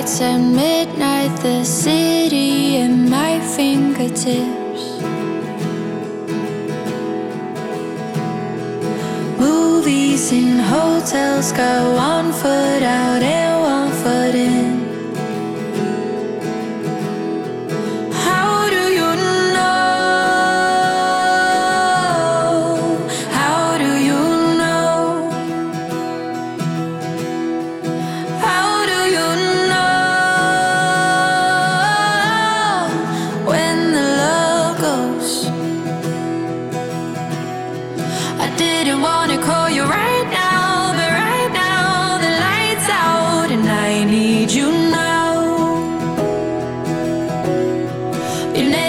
lights at midnight, the city at my fingertips. Movies in hotels, go on foot out